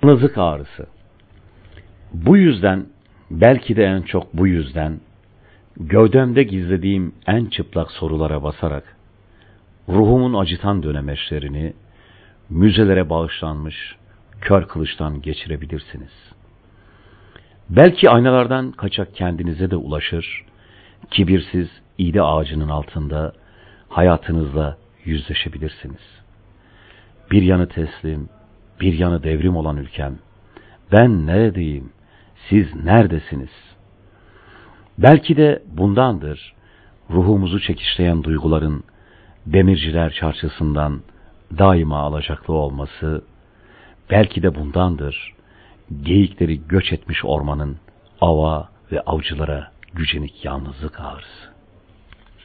Yalnızlık ağrısı. Bu yüzden, belki de en çok bu yüzden, gövdemde gizlediğim en çıplak sorulara basarak, ruhumun acıtan dönemeçlerini, müzelere bağışlanmış kör kılıçtan geçirebilirsiniz. Belki aynalardan kaçak kendinize de ulaşır, kibirsiz iğde ağacının altında hayatınızla yüzleşebilirsiniz. Bir yanı teslim, bir yanı devrim olan ülkem, ben neredeyim, siz neredesiniz? Belki de bundandır ruhumuzu çekişleyen duyguların Demirciler Çarşısı'ndan daima alacaklı olması, belki de bundandır geyikleri göç etmiş ormanın ava ve avcılara gücenik yalnızlık ağrısı.